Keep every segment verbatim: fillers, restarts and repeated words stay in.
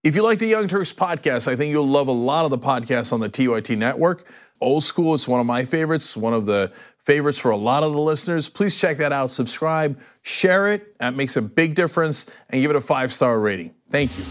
If you like the Young Turks podcast, I think you'll love a lot of the podcasts on the T Y T network. Old School, it's one of my favorites, one of the favorites for a lot of the listeners. Please check that out, subscribe, share it. That makes a big difference, and give it a five-star rating. Thank you.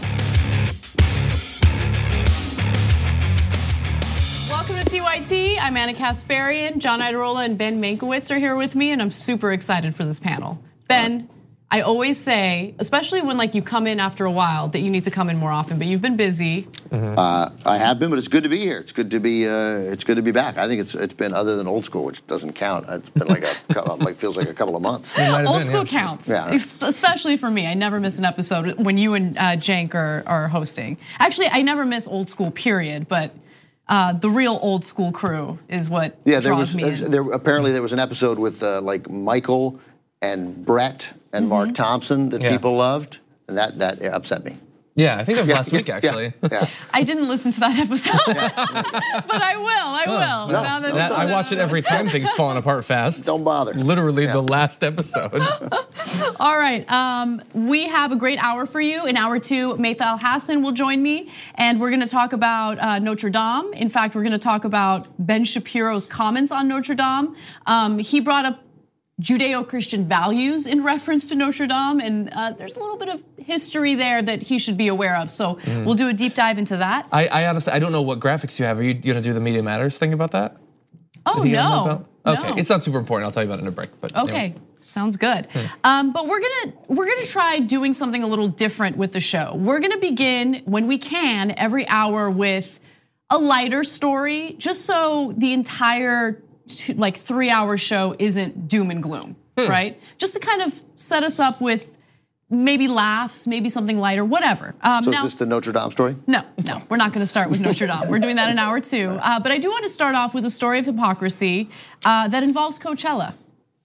Welcome to T Y T. I'm Anna Kasparian. John Iadarola and Ben Mankiewicz are here with me, and I'm super excited for this panel. Ben, I always say, especially when like you come in after a while, that you need to come in more often. But you've been busy. Mm-hmm. uh, I have been, but it's good to be here. It's good to be. Uh, it's good to be back. I think it's it's been other than Old School, which doesn't count. It's been like a like feels like a couple of months. Old been, School yeah. counts, Yeah. especially for me. I never miss an episode when you and uh, Cenk are are hosting. Actually, I never miss Old School. Period. But uh, the real Old School crew is what Yeah, there draws was me in. there apparently there was an episode with uh, like Michael and Brett and Mark Mm-hmm. Thompson that Yeah. people loved, and that that upset me. Yeah, I think that was Yeah, last week yeah, actually. Yeah. I didn't listen to that episode, but I will. I will. No, Now no, That, I watch it every time things falling apart fast. Don't bother. Literally the last episode. All right, um, we have a great hour for you. In hour two, Maythal Hassan will join me, and we're going to talk about uh, Notre Dame. In fact, we're going to talk about Ben Shapiro's comments on Notre Dame. Um, he brought up Judeo-Christian values in reference to Notre Dame, and uh, there's a little bit of history there that he should be aware of. So Mm. we'll do a deep dive into that. I, I honestly, I don't know what graphics you have. Are you going to do the Media Matters thing about that? Oh Did he have them no, about? Okay, no. it's not super important. I'll tell you about it in a break. But Okay, anyway. sounds good. Um, but we're gonna we're gonna try doing something a little different with the show. We're gonna begin when we can every hour with a lighter story, just so the entire two, like three hour show isn't doom and gloom, right? Just to kind of set us up with maybe laughs, maybe something lighter, whatever. Um, So now, is this the Notre Dame story? no, no, we're not going to start with Notre Dame. We're doing that in hour two. Uh, but I do want to start off with a story of hypocrisy uh, that involves Coachella.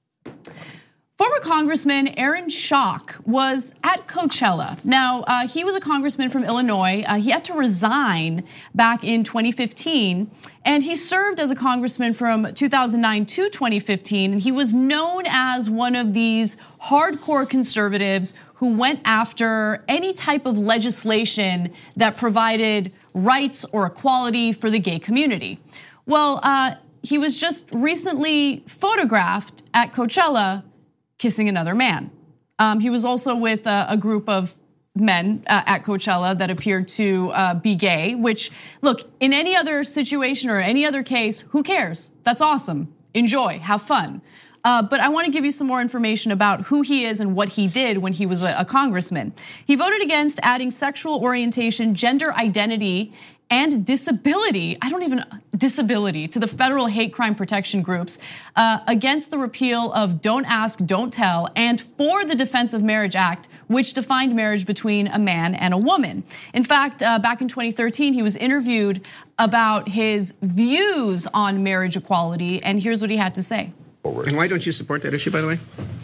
Former Congressman Aaron Schock was at Coachella. Now, uh, he was a congressman from Illinois. Uh, he had to resign back in twenty fifteen, and he served as a congressman from two thousand nine to twenty fifteen, and he was known as one of these hardcore conservatives who went after any type of legislation that provided rights or equality for the gay community. Well, uh, he was just recently photographed at Coachella kissing another man. Um, he was also with a, a group of men uh, at Coachella that appeared to uh, be gay, which, look, in any other situation or any other case, who cares? That's awesome. Enjoy, have fun. Uh, but I want to give you some more information about who he is and what he did when he was a, a congressman. He voted against adding sexual orientation, gender identity, and disability, I don't even, disability, to the federal hate crime protection groups uh, against the repeal of Don't Ask, Don't Tell, and for the Defense of Marriage Act, which defined marriage between a man and a woman. In fact, uh, back in twenty thirteen, he was interviewed about his views on marriage equality, and here's what he had to say. And why don't you support that issue, by the way?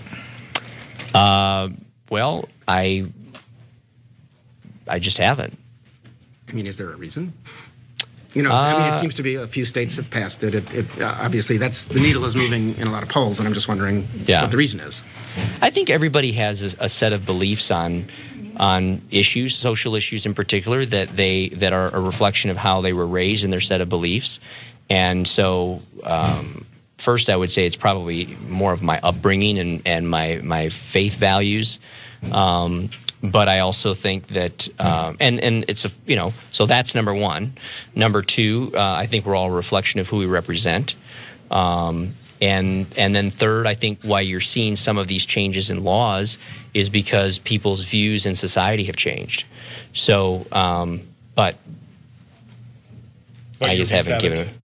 Uh, well, I, I just haven't. I mean, is there a reason? You know, I mean, it seems to be a few states have passed it. It, it uh, obviously, that's the needle is moving in a lot of polls, and I'm just wondering Yeah. what the reason is. I think everybody has a, a set of beliefs on on issues, social issues in particular, that they that are a reflection of how they were raised and their set of beliefs. And so, um, first, I would say it's probably more of my upbringing and and my my faith values. Um, But I also think that, um, and and it's a you know, so that's number one. Number two, uh, I think we're all a reflection of who we represent, um, and and then third, I think why you're seeing some of these changes in laws is because people's views in society have changed. So, um, but I just haven't given it.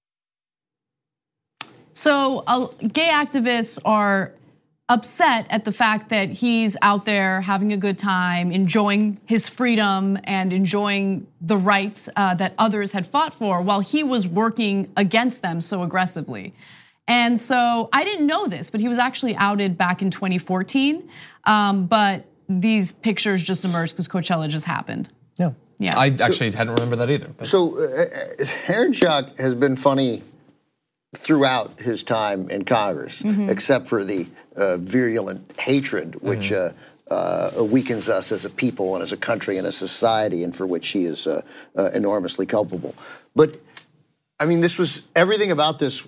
So, uh, gay activists are upset at the fact that he's out there having a good time, enjoying his freedom and enjoying the rights uh, that others had fought for while he was working against them so aggressively. And so I didn't know this, but he was actually outed back in twenty fourteen. Um, but these pictures just emerged because Coachella just happened. Yeah. Yeah. I actually hadn't remembered that either. But. So uh, Aaron Schock has been funny throughout his time in Congress, Mm-hmm. except for the uh, virulent hatred, which Mm-hmm. uh, weakens us as a people and as a country and a society, and for which he is uh, uh, enormously culpable. But I mean, this was everything about this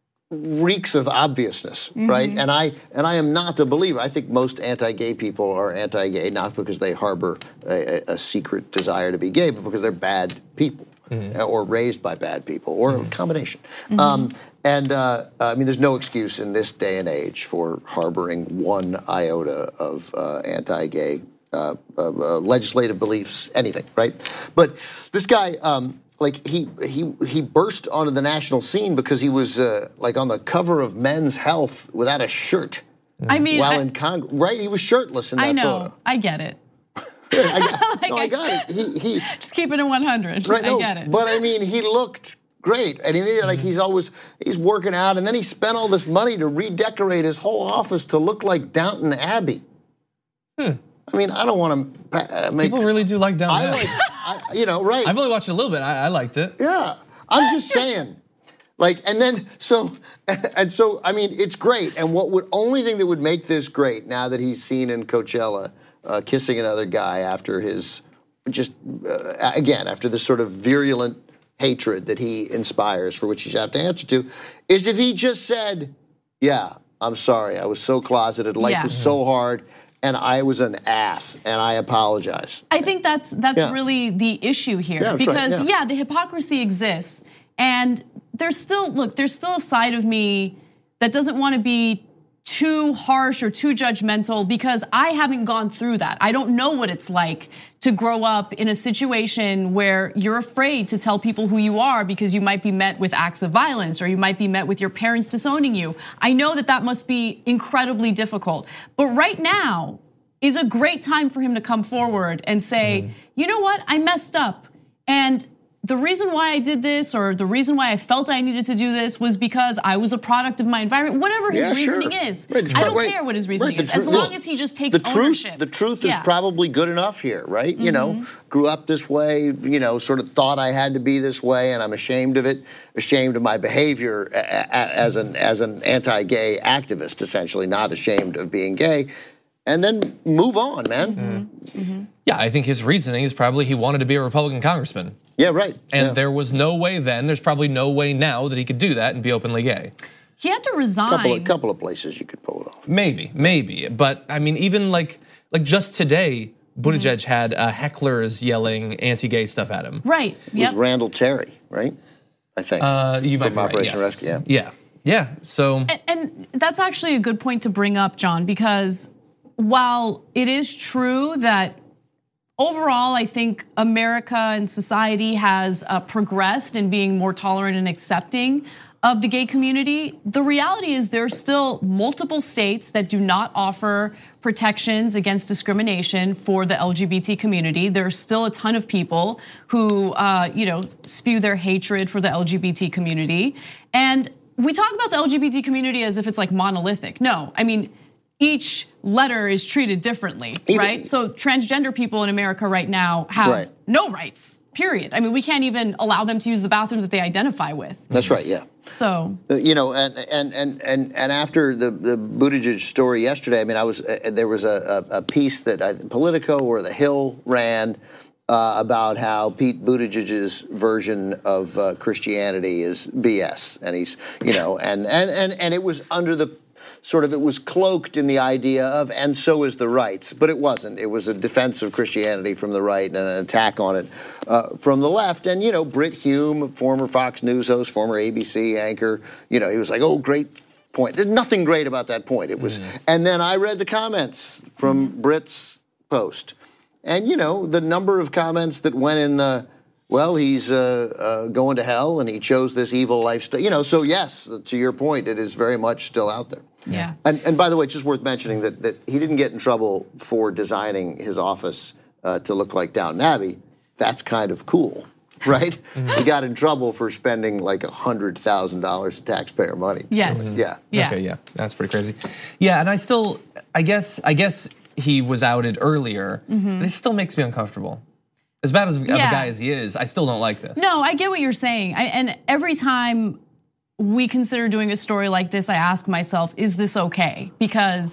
reeks of obviousness, mm-hmm. right? And I and I am not a believer. I think most anti-gay people are anti-gay not because they harbor a, a secret desire to be gay, but because they're bad people, mm-hmm. or raised by bad people, or mm-hmm. a combination. Mm-hmm. Um, and uh, I mean, there's no excuse in this day and age for harboring one iota of uh, anti-gay uh, uh, uh, legislative beliefs, anything, right? But this guy. Um, Like he he he burst onto the national scene because he was uh, like on the cover of Men's Health without a shirt. I mean, while I, in Congress, right? He was shirtless in that I know, photo. I get it. I got, like no, I got it. He he just keep it at one hundred. Right, no, I get it. But I mean, he looked great, and he like he's always he's working out, and then he spent all this money to redecorate his whole office to look like Downton Abbey. Hmm. I mean, I don't want to make people really do like Downton Abbey. I like. I, you know, right. I've only watched it a little bit. I, I liked it. Yeah. I'm just saying. Like, and then, so, and so, I mean, it's great. And what would, only thing that would make this great now that he's seen in Coachella uh, kissing another guy after his, just, uh, again, after this sort of virulent hatred that he inspires for which he should have to answer to, is if he just said, yeah, I'm sorry. I was so closeted. Life yeah. was so hard. And I was an ass, and I apologize. I think that's that's yeah. really the issue here, yeah, because right, yeah. yeah, the hypocrisy exists, and there's still look, there's still a side of me that doesn't want to be too harsh or too judgmental because I haven't gone through that. I don't know what it's like to grow up in a situation where you're afraid to tell people who you are because you might be met with acts of violence or you might be met with your parents disowning you. I know that that must be incredibly difficult. But right now is a great time for him to come forward and say, mm-hmm. you know what, I messed up. And the reason why I did this or the reason why I felt I needed to do this was because I was a product of my environment, whatever his yeah, reasoning sure. is. Right, I don't right, care what his reasoning right, is, tru- as long look, as he just takes the ownership. Truth, the truth yeah. is probably good enough here, right? Mm-hmm. You know, grew up this way, you know, sort of thought I had to be this way, and I'm ashamed of it, ashamed of my behavior as an as an anti-gay activist, essentially, not ashamed of being gay. And then move on, man. Mm-hmm. Mm-hmm. Yeah, I think his reasoning is probably he wanted to be a Republican congressman. Yeah, right. And yeah. there was no way then, there's probably no way now that he could do that and be openly gay. He had to resign. Couple of, couple of places you could pull it off. Maybe, maybe. But I mean, even like like just today, Buttigieg mm-hmm. had uh, hecklers yelling anti-gay stuff at him. Right, It yep. was Randall Terry, right? I think. Uh, you might From be right, Operation yes. Rescue, yeah. Yeah, yeah, so. And, and that's actually a good point to bring up, John, because while it is true that overall, I think America and society has uh, progressed in being more tolerant and accepting of the gay community, the reality is there are still multiple states that do not offer protections against discrimination for the L G B T community. There are still a ton of people who, uh, you know, spew their hatred for the L G B T community. And we talk about the L G B T community as if it's like monolithic. No, I mean, each letter is treated differently, Even, right? So transgender people in America right now have right. no rights, period. I mean, we can't even allow them to use the bathroom that they identify with. That's right, yeah. So you know, and and and and and after the the Buttigieg story yesterday, I mean, I was uh, there was a, a piece that I, Politico or The Hill ran uh, about how Pete Buttigieg's version of uh, Christianity is B S, and he's you know, and and and and it was under the sort of, it was cloaked in the idea of, and so is the rights, but it wasn't. It was a defense of Christianity from the right and an attack on it uh, from the left. And, you know, Brit Hume, former Fox News host, former A B C anchor, you know, he was like, oh, great point. There's nothing great about that point. It was, mm. and then I read the comments from mm. Brit's post. And, you know, the number of comments that went in the, well, he's uh, uh, going to hell and he chose this evil lifestyle. You know, so yes, to your point, it is very much still out there. Yeah. And, and by the way, it's just worth mentioning that, that he didn't get in trouble for designing his office uh, to look like Downton Abbey. That's kind of cool, right? Mm-hmm. He got in trouble for spending like one hundred thousand dollars of taxpayer money. Yes. Mm-hmm. Yeah. yeah. Okay, yeah, that's pretty crazy. Yeah, and I still, I guess, I guess he was outed earlier. Mm-hmm. This still makes me uncomfortable. As bad as of yeah. a guy as he is, I still don't like this. No, I get what you're saying. I, and every time we consider doing a story like this, I ask myself, is this okay? Because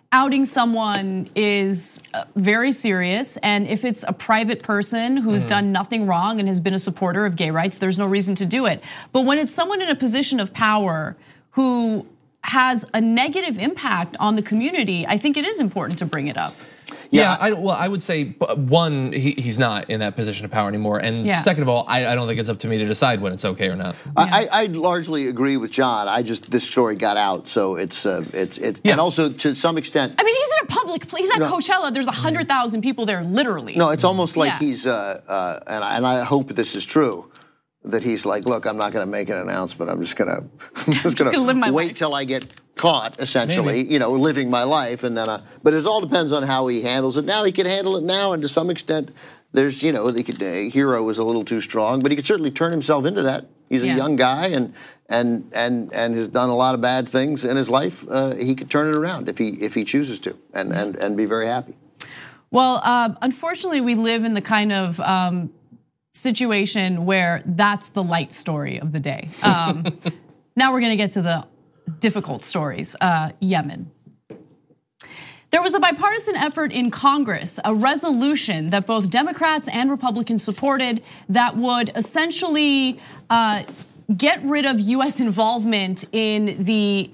outing someone is very serious, and if it's a private person who's mm-hmm. done nothing wrong and has been a supporter of gay rights, there's no reason to do it. But when it's someone in a position of power who has a negative impact on the community, I think it is important to bring it up. Yeah, I, well, I would say one, he, he's not in that position of power anymore, and yeah. second of all, I, I don't think it's up to me to decide when it's okay or not. Yeah. I, I largely agree with John. I just this story got out, so it's uh, it's it, yeah. and also to some extent. I mean, he's in a public place. He's at no, Coachella. There's a hundred thousand people there, literally. No, it's almost like yeah. he's, uh, uh, and I, and I hope this is true. That he's like, look, I'm not going to make an announcement. I'm just going to, I'm just going to wait life. till I get caught, essentially. Maybe. You know, living my life, and then. Uh, but it all depends on how he handles it. Now he can handle it now, and to some extent, there's, you know, the uh, hero was a little too strong, but he could certainly turn himself into that. He's yeah. a young guy, and and and and has done a lot of bad things in his life. Uh, he could turn it around if he if he chooses to, and and and be very happy. Well, uh, unfortunately, we live in the kind of. Um, situation where that's the light story of the day. Um, now we're gonna get to the difficult stories, uh, Yemen. There was a bipartisan effort in Congress, a resolution that both Democrats and Republicans supported that would essentially uh, get rid of U S involvement in the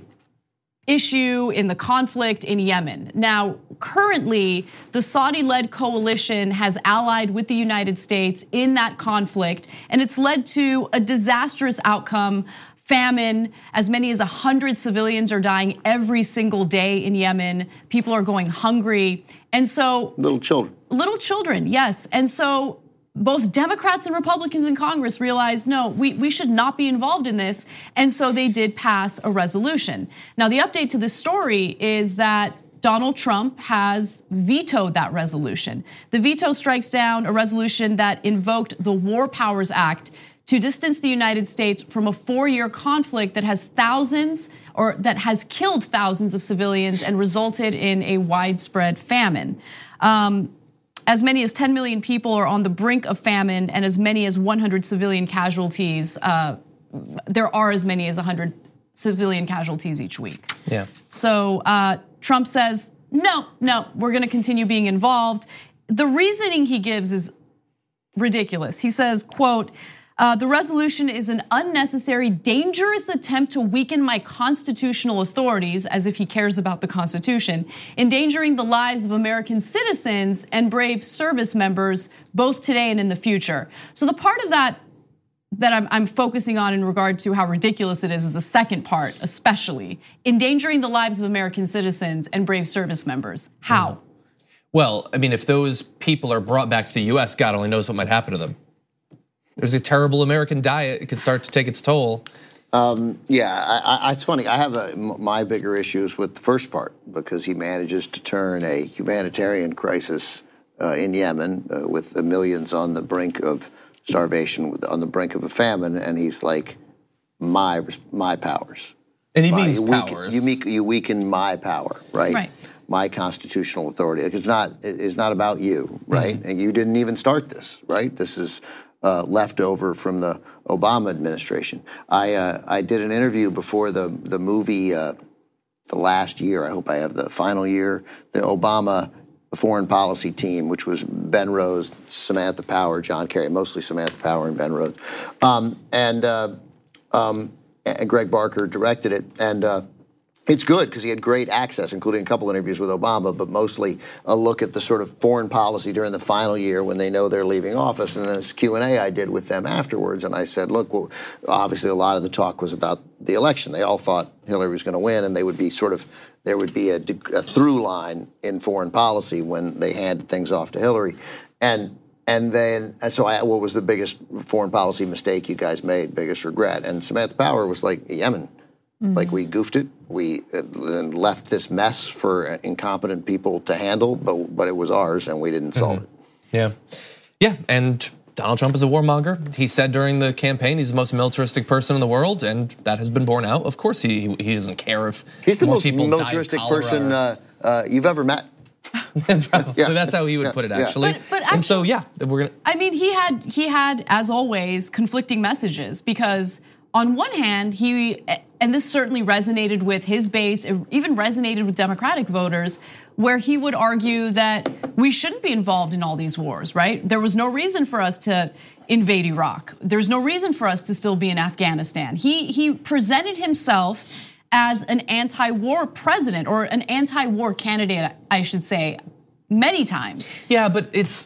issue, in the conflict in Yemen. Now, currently, the Saudi-led coalition has allied with the United States in that conflict, and it's led to a disastrous outcome, famine. As many as one hundred civilians are dying every single day in Yemen. People are going hungry, and so- Little children. Little children, yes, and so both Democrats and Republicans in Congress realized, no, we, we should not be involved in this. And so they did pass a resolution. Now, the update to this story is that Donald Trump has vetoed that resolution. The veto strikes down a resolution that invoked the War Powers Act to distance the United States from a four-year conflict that has thousands or that has killed thousands of civilians and resulted in a widespread famine. Um, As many as ten million people are on the brink of famine, and as many as one hundred civilian casualties. Uh, there are as many as one hundred civilian casualties each week. Yeah. So uh, Trump says, no, no, we're going to continue being involved. The reasoning he gives is ridiculous. He says, quote, Uh, the resolution is an unnecessary, dangerous attempt to weaken my constitutional authorities, as if he cares about the Constitution, endangering the lives of American citizens and brave service members, both today and in the future. So the part of that that I'm, I'm focusing on in regard to how ridiculous it is is the second part, especially endangering the lives of American citizens and brave service members. How? Well, I mean, if those people are brought back to the U S, God only knows what might happen to them. There's a terrible American diet. It could start to take its toll. Um, yeah, I, I, it's funny. I have a, my bigger issues with the first part because he manages to turn a humanitarian crisis uh, in Yemen uh, with the millions on the brink of starvation, on the brink of a famine, and he's like, my my powers. And he my, means you powers. Weaken, you, you weaken my power, right? Right. My constitutional authority. It's not. It's not about you, right? Mm-hmm. And you didn't even start this, right? This is uh, left over from the Obama administration. I uh, I did an interview before the the movie uh, the last year. I hope I have the final year. The Obama foreign policy team, which was Ben Rhodes, Samantha Power, John Kerry, mostly Samantha Power and Ben Rhodes, um, and, uh, um, and Greg Barker directed it. And uh, it's good because he had great access, including a couple interviews with Obama, but mostly a look at the sort of foreign policy during the final year when they know they're leaving office. And then this Q and A I did with them afterwards, and I said, look, well, obviously a lot of the talk was about the election. They all thought Hillary was going to win, and they would be sort of there would be a, a through line in foreign policy when they handed things off to Hillary. And and then, and so I, what was the biggest foreign policy mistake you guys made, biggest regret? And Samantha Power was like, Yemen. Mm-hmm. Like we goofed it. We then left this mess for incompetent people to handle, but but it was ours and we didn't solve mm-hmm. it. Yeah. Yeah, and Donald Trump is a warmonger. He said during the campaign he's the most militaristic person in the world, and that has been borne out. Of course, he he doesn't care if he's the more most people militaristic person uh, uh, you've ever met. yeah. So that's how he would yeah. put it, actually. But, but actually, and so yeah, we're gonna. I mean, he had he had as always conflicting messages because on one hand he and this certainly resonated with his base, it even resonated with Democratic voters, where he would argue that we shouldn't be involved in all these wars, right? There was no reason for us to invade Iraq. There's no reason for us to still be in Afghanistan. He he presented himself as an anti-war president, or an anti-war candidate, I should say, many times. Yeah, but it's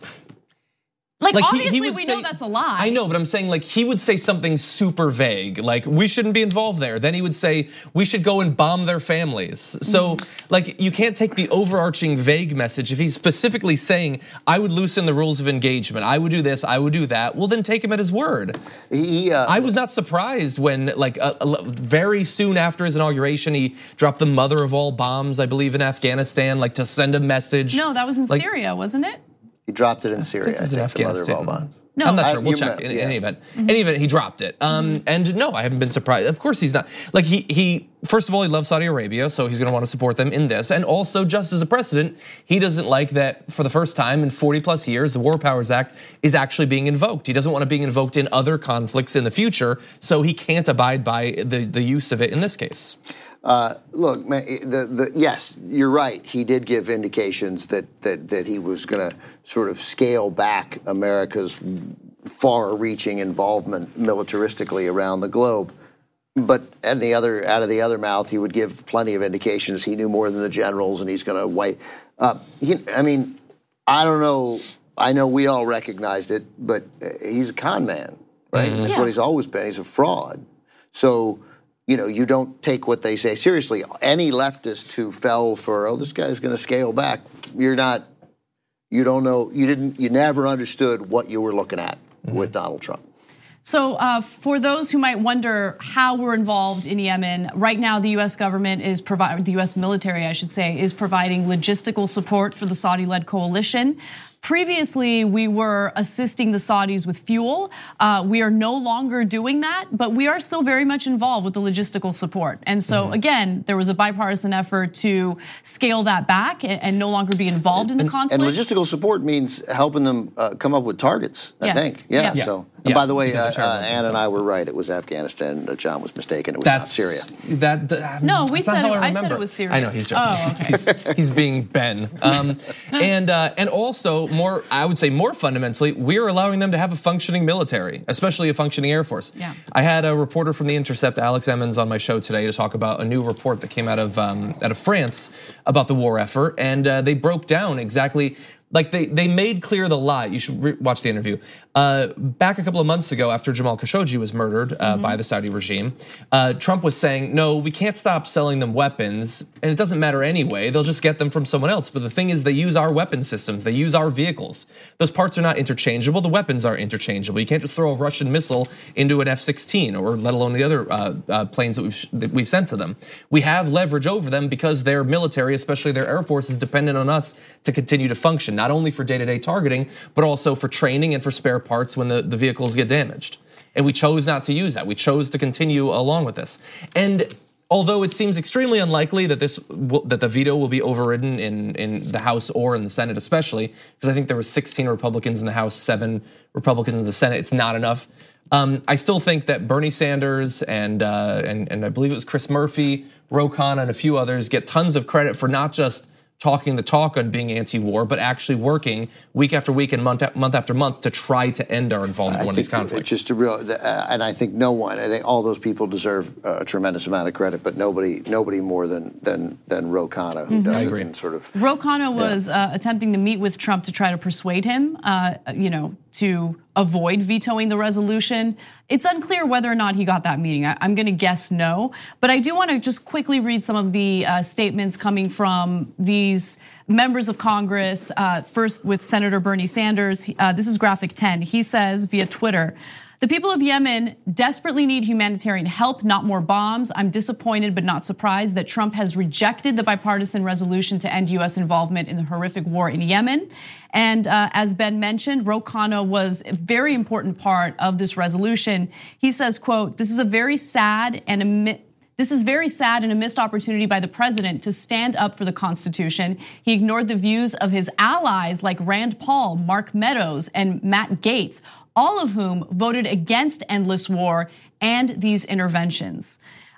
like, like obviously he, he would we say, know that's a lie. I know, but I'm saying like he would say something super vague, like we shouldn't be involved there. Then he would say we should go and bomb their families. So like you can't take the overarching vague message. If he's specifically saying I would loosen the rules of engagement, I would do this, I would do that, well then take him at his word. He, uh, I was not surprised when like uh, very soon after his inauguration he dropped the mother of all bombs, I believe, in Afghanistan, like to send a message. No, that was in like, Syria, wasn't it? He dropped it in Syria, I think, the mother of all bombs. No, I'm not I, sure. We'll you check. meant, In, yeah. in any event, mm-hmm. any event, he dropped it. Um, mm-hmm. And no, I haven't been surprised. Of course, he's not. Like he he. First of all, he loves Saudi Arabia, so he's going to want to support them in this. And also, just as a precedent, he doesn't like that for the first time in forty plus years, the War Powers Act is actually being invoked. He doesn't want it being invoked in other conflicts in the future, so he can't abide by the the use of it in this case. Uh, look, man, the, the, yes, you're right. He did give indications that that that he was going to sort of scale back America's far-reaching involvement militaristically around the globe. But and the other out of the other mouth, he would give plenty of indications he knew more than the generals, and he's going to wipe. Uh, he, I mean, I don't know. I know we all recognized it, but he's a con man, right? Mm-hmm. That's yeah. what he's always been. He's a fraud. So. You know, you don't take what they say seriously. Any leftist who fell for, oh, this guy's going to scale back, you're not, you don't know, you didn't, you never understood what you were looking at mm-hmm. with Donald Trump. So uh, for those who might wonder how we're involved in Yemen, right now the U S government is providing, the U S military, I should say, is providing logistical support for the Saudi-led coalition. Previously, we were assisting the Saudis with fuel. Uh, we are no longer doing that, but we are still very much involved with the logistical support. And so, mm-hmm. again, there was a bipartisan effort to scale that back and, and no longer be involved in the and, conflict. And logistical support means helping them uh, come up with targets, I yes. think. Yeah, yeah. so. Yeah. And by the way, uh, uh, Ann and I were right. It was Afghanistan. Uh, John was mistaken. It was That's, not Syria. That, that no, we said it, I, I said it was Syria. I know he's joking. Oh, okay. he's, he's being Ben. Um, and uh, and also more, I would say more fundamentally, we're allowing them to have a functioning military, especially a functioning Air Force. Yeah. I had a reporter from The Intercept, Alex Emmons, on my show today to talk about a new report that came out of um, out of France about the war effort, and uh, they broke down exactly. Like they they made clear the lie. You should re- watch the interview. Uh, back a couple of months ago, after Jamal Khashoggi was murdered uh, mm-hmm. by the Saudi regime, uh, Trump was saying, "No, we can't stop selling them weapons, and it doesn't matter anyway. They'll just get them from someone else." But the thing is, they use our weapon systems. They use our vehicles. Those parts are not interchangeable. The weapons are interchangeable. You can't just throw a Russian missile into an F sixteen, or let alone the other uh, uh, planes that we've that we've sent to them. We have leverage over them because their military, especially their Air Force, is dependent on us to continue to function. Not only for day-to-day targeting, but also for training and for spare parts when the, the vehicles get damaged. And we chose not to use that. We chose to continue along with this. And although it seems extremely unlikely that this will, that the veto will be overridden in, in the House or in the Senate especially, because I think there were sixteen Republicans in the House, seven Republicans in the Senate, it's not enough. Um, I still think that Bernie Sanders and, uh, and, and I believe it was Chris Murphy, Ro Khanna, and a few others get tons of credit for not just talking the talk on being anti-war, but actually working week after week and month month after month to try to end our involvement in one of these conflicts. Just a real, and I think no one, I think all those people deserve a tremendous amount of credit, but nobody, nobody more than than than Ro Khanna, who mm-hmm. does it in sort of. Ro Khanna was yeah. uh, attempting to meet with Trump to try to persuade him, uh, you know, to avoid vetoing the resolution. It's unclear whether or not he got that meeting. I, I'm going to guess no, but I do want to just quickly read some of the uh, statements coming from these members of Congress. Uh, first, with Senator Bernie Sanders. Uh, this is graphic ten. He says via Twitter, "The people of Yemen desperately need humanitarian help, not more bombs. I'm disappointed but not surprised that Trump has rejected the bipartisan resolution to end U S involvement in the horrific war in Yemen." And uh, as Ben mentioned, Ro Khanna was a very important part of this resolution. He says, quote, "This is a very sad and a This is very sad and a missed opportunity by the president to stand up for the Constitution. He ignored the views of his allies like Rand Paul, Mark Meadows, and Matt Gaetz, all of whom voted against endless war and these interventions."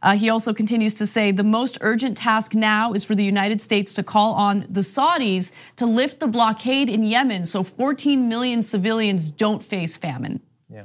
Uh, he also continues to say the most urgent task now is for the United States to call on the Saudis to lift the blockade in Yemen so fourteen million civilians don't face famine. Yeah.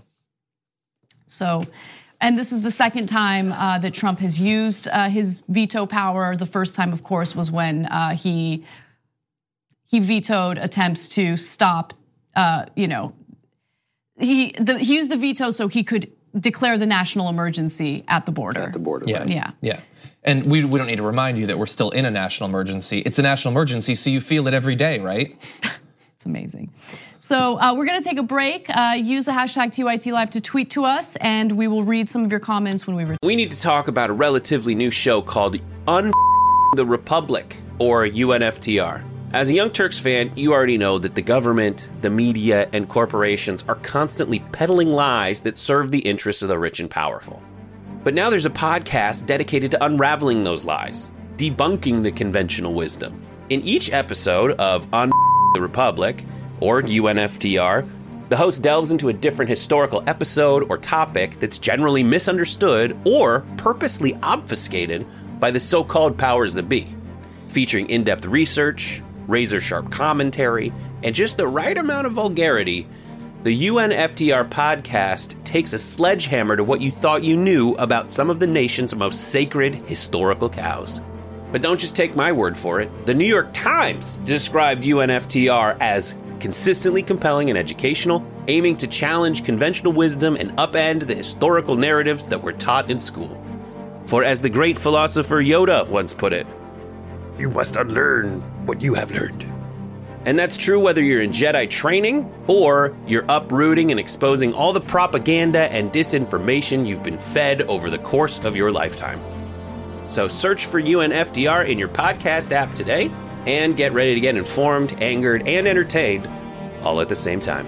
So, and this is the second time uh, that Trump has used uh, his veto power. The first time, of course, was when uh, he he vetoed attempts to stop, uh, you know, he the, he used the veto so he could declare the national emergency at the border. At the border, yeah, right. yeah, yeah. And we we don't need to remind you that we're still in a national emergency. It's a national emergency, so you feel it every day, right? It's amazing. So uh, we're gonna take a break. Uh, use the hashtag T Y T Live to tweet to us, and we will read some of your comments when we return. We need to talk about a relatively new show called Un the Republic, or U N F T R. As a Young Turks fan, you already know that the government, the media, and corporations are constantly peddling lies that serve the interests of the rich and powerful. But now there's a podcast dedicated to unraveling those lies, debunking the conventional wisdom. In each episode of Un the Republic, or U N F T R, the host delves into a different historical episode or topic that's generally misunderstood or purposely obfuscated by the so-called powers that be, featuring in-depth research, razor-sharp commentary, and just the right amount of vulgarity. The U N F T R podcast takes a sledgehammer to what you thought you knew about some of the nation's most sacred historical cows. But don't just take my word for it. The New York Times described U N F T R as consistently compelling and educational, aiming to challenge conventional wisdom and upend the historical narratives that were taught in school. For as the great philosopher Yoda once put it, you must unlearn what you have learned. And that's true whether you're in Jedi training or you're uprooting and exposing all the propaganda and disinformation you've been fed over the course of your lifetime. So search for U N F T R in your podcast app today and get ready to get informed, angered, and entertained all at the same time.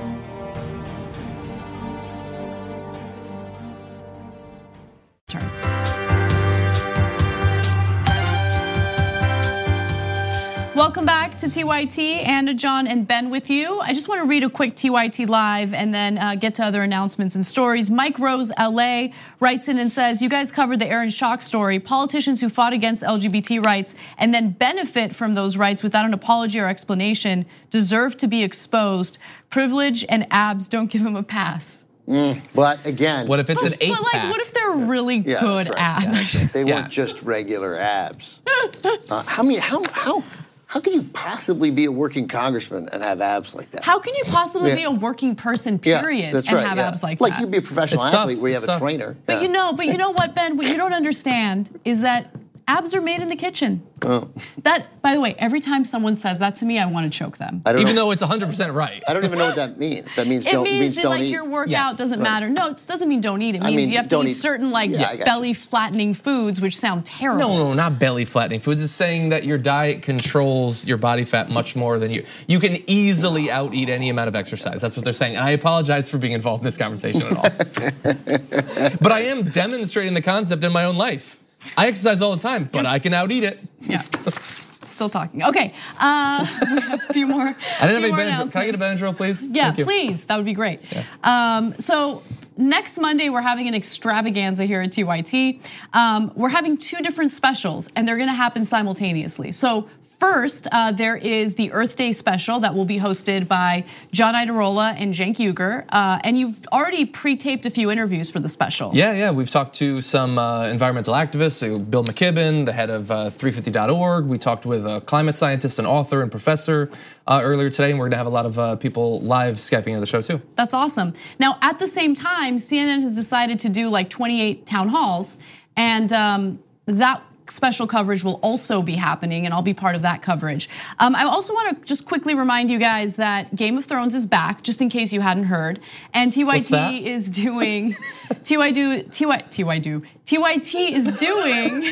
Turn. Welcome back to T Y T. Anna, John, and Ben with you. I just want to read a quick T Y T Live and then uh, get to other announcements and stories. Mike Rose, L A, writes in and says, you guys covered the Aaron Schock story. Politicians who fought against L G B T rights and then benefit from those rights without an apology or explanation deserve to be exposed. Privilege and abs don't give them a pass. Mm, but again, What if it's But, an eight but like, pack? what if they're really yeah, good that's right. abs? Yeah, that's right. They Yeah. weren't just regular abs. uh, I mean, how how how can you possibly be a working congressman and have abs like that? How can you possibly Yeah. be a working person, Yeah, period, that's and right, have yeah. abs like, like that? you'd be a professional It's tough. athlete where you have It's a tough. trainer. But Yeah. you know, but you know what, Ben? What you don't understand is that abs are made in the kitchen. Oh. That, by the way, every time someone says that to me, I want to choke them. I don't Even know. though it's one hundred percent right. I don't even know what that means. That means It don't means, means that don't like eat. your workout Yes, doesn't right. matter. No, it doesn't mean don't eat. It I means mean, you have to don't eat eat- certain like Yeah, I got belly you. flattening foods, which sound terrible. No, no, not belly flattening foods. It's saying that your diet controls your body fat much more than you. You can easily out eat any amount of exercise. That's what they're saying. And I apologize for being involved in this conversation at all. But I am demonstrating the concept in my own life. I exercise all the time, but I can out eat it. Yeah. Still talking. Okay, uh, we have a few more. I didn't few have more a Benadryl. Can I get a announcements. Benadryl, please? Yeah, Thank you. please. That would be great. Um, so next Monday, we're having an extravaganza here at T Y T. Um, we're having two different specials, and they're going to happen simultaneously. So first, uh, there is the Earth Day special that will be hosted by John Idarola and Cenk Uygur. Uh, and you've already pre-taped a few interviews for the special. Yeah, yeah, we've talked to some uh, environmental activists, so Bill McKibben, the head of uh, three fifty dot org. We talked with a climate scientist, an author, and professor uh, earlier today, and we're gonna have a lot of uh, people live Skyping into the show too. That's awesome. Now, at the same time, C N N has decided to do like twenty-eight town halls, and um, that special coverage will also be happening, and I'll be part of that coverage. Um, I also want to just quickly remind you guys that Game of Thrones is back, just in case you hadn't heard, and T Y T What's that? is doing T Y do T Y T Y do T Y T is doing.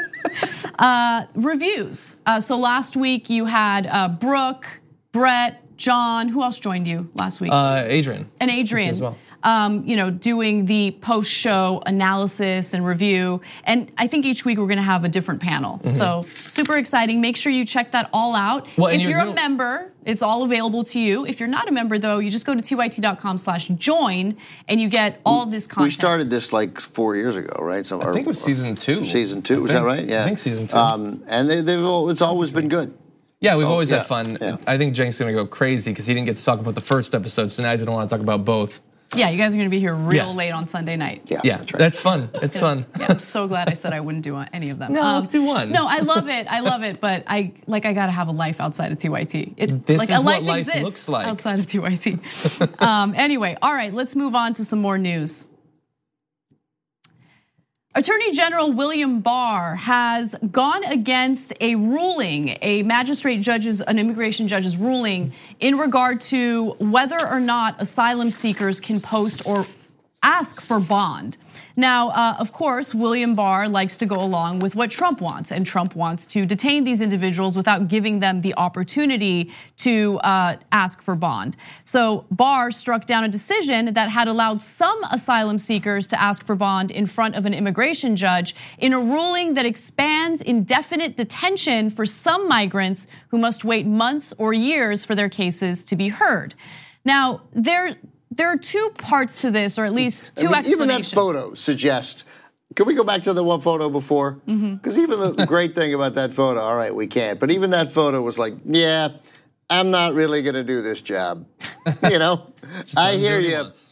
Uh, reviews. Uh, so last week you had uh, Brooke, Brett, John. Who else joined you last week? Uh, Adrian. and She's here Adrian. as well. um, you know, doing the post-show analysis and review. And I think each week we're gonna have a different panel. Mm-hmm. So super exciting. Make sure you check that all out. Well, if you're, you're a member, it's all available to you. If you're not a member though, you just go to T Y T dot com slash join and you get all of this content. We started this like four years ago, right? So, I think it was season two. Season two, is think, that right? Yeah. I think season two. Um, and they, they've all, it's always been good. Yeah, we've so, always yeah, had fun. Yeah. I think Cenk's gonna go crazy because he didn't get to talk about the first episode, so now he's gonna want to talk about both. Yeah, you guys are gonna be here real yeah. late on Sunday night. Yeah, yeah, that's, right. that's fun. It's, it's fun. Yeah, I'm so glad I said I wouldn't do any of them. No, um, do one. No, I love it. I love it, but I like I gotta have a life outside of T Y T. It, this like is a life what life exists looks like outside of T Y T. um, anyway, all right, let's move on to some more news. Attorney General William Barr has gone against a ruling, a magistrate judge's, an immigration judge's ruling in regard to whether or not asylum seekers can post or ask for bond. Now, uh, of course, William Barr likes to go along with what Trump wants, and Trump wants to detain these individuals without giving them the opportunity to uh, ask for bond. So Barr struck down a decision that had allowed some asylum seekers to ask for bond in front of an immigration judge in a ruling that expands indefinite detention for some migrants who must wait months or years for their cases to be heard. Now, there. There are two parts to this, or at least two I mean, explanations. Even that photo suggests, can we go back to the one photo before? Because mm-hmm. even the great thing about that photo, all right, we can't, but even that photo was like, yeah, I'm not really gonna do this job. You know, I hear you, once.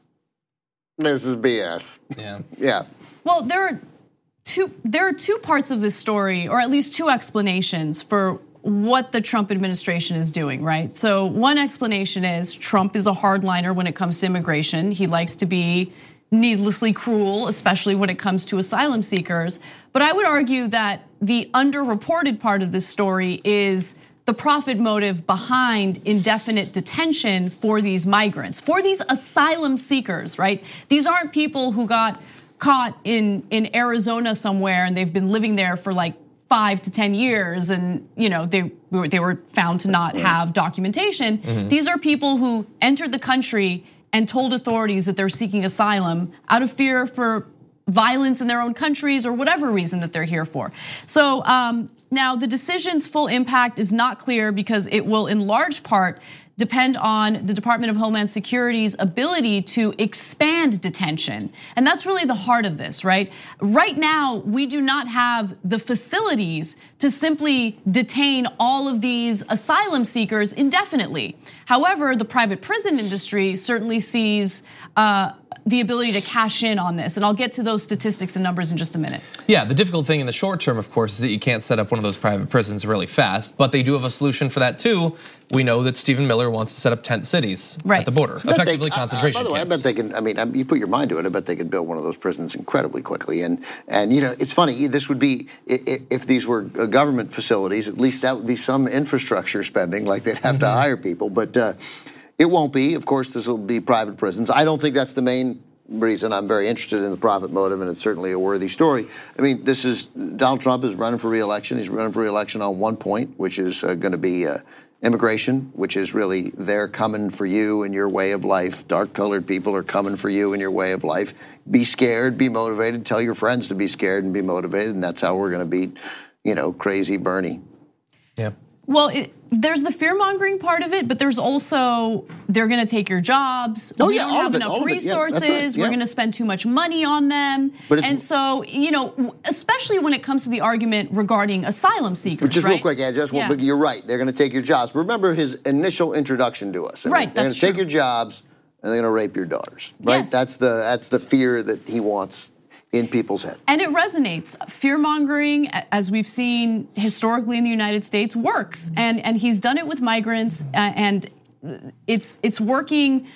This is B S. Yeah. Yeah. Well, there are two, there are two parts of this story, or at least two explanations for what the Trump administration is doing, right? So one explanation is Trump is a hardliner when it comes to immigration. He likes to be needlessly cruel, especially when it comes to asylum seekers. But I would argue that the underreported part of this story is the profit motive behind indefinite detention for these migrants, for these asylum seekers, right? These aren't people who got caught in, in Arizona somewhere and they've been living there for like five to ten years, and you know they were they were found to not have documentation. Mm-hmm. These are people who entered the country and told authorities that they're seeking asylum out of fear for violence in their own countries or whatever reason that they're here for. So um, now the decision's full impact is not clear because it will in large part depend on the Department of Homeland Security's ability to expand detention. And that's really the heart of this, right? Right now, we do not have the facilities to simply detain all of these asylum seekers indefinitely. However, the private prison industry certainly sees uh, the ability to cash in on this. And I'll get to those statistics and numbers in just a minute. Yeah, the difficult thing in the short term, of course, is that you can't set up one of those private prisons really fast, but they do have a solution for that too. We know that Stephen Miller wants to set up tent cities right. at the border, effectively they, concentration uh, By the way, camps. I bet they can, I mean, you put your mind to it, I bet they could build one of those prisons incredibly quickly. And, and you know, it's funny, this would be, if these were government facilities, at least that would be some infrastructure spending, like they'd have mm-hmm. to hire people, but uh, it won't be. Of course, this will be private prisons. I don't think that's the main reason. I'm very interested in the profit motive, and it's certainly a worthy story. I mean, this is, Donald Trump is running for re-election. He's running for re-election on one point, which is uh, gonna be uh, immigration, which is really they're coming for you and your way of life. Dark-colored people are coming for you and your way of life. Be scared, be motivated, tell your friends to be scared and be motivated, and that's how we're gonna beat, you know, crazy Bernie. Yeah. Well, it, there's the fear-mongering part of it, but there's also they're going to take your jobs. Oh, we yeah, don't all have of it, enough all of it. resources. Yeah, that's right. We're Yeah. going to spend too much money on them. But it's- and so, you know, especially when it comes to the argument regarding asylum seekers, Just right? real quick, Ann, just yeah. one, you're right. They're going to take your jobs. Remember his initial introduction to us. I mean, Right, They're that's going to take true. your jobs and they're going to rape your daughters. Right? Yes. That's the that's the fear that he wants in people's head. And it resonates. Fear-mongering, as we've seen historically in the United States, works. And, and he's done it with migrants, and it's, it's working